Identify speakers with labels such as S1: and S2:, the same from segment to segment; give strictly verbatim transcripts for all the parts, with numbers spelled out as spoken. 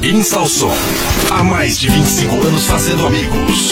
S1: Instalson, há mais de vinte e cinco anos fazendo amigos.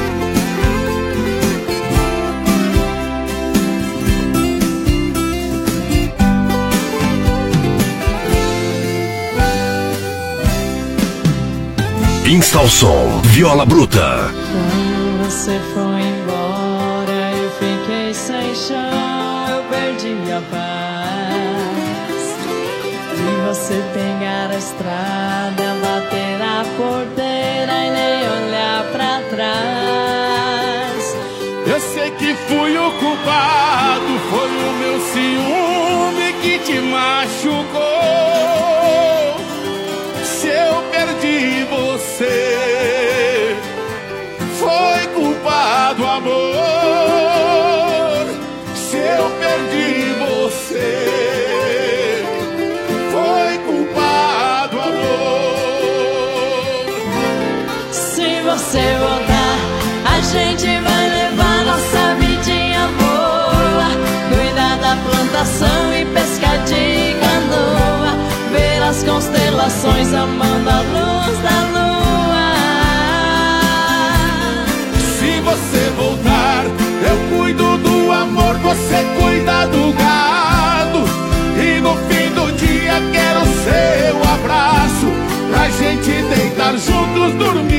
S1: Instalson, viola bruta.
S2: Quando você foi embora, eu fiquei sem chão, eu perdi a paz. Vi você pegar a estrada, bater na porteira e nem olhar pra trás.
S3: Eu sei que fui o culpado, foi o meu ciúme que te machucou. Se eu perdi você, foi culpado, amor. Se eu perdi você, foi culpado, amor.
S2: Se você voltar, a gente vai levar nossa vidinha boa, cuidar da plantação e pescar de canoa, ver as constelações amando a luz da lua.
S3: Se você voltar, eu cuido do amor, você cuida do gado. E no fim do dia quero seu abraço, pra gente deitar juntos, dormir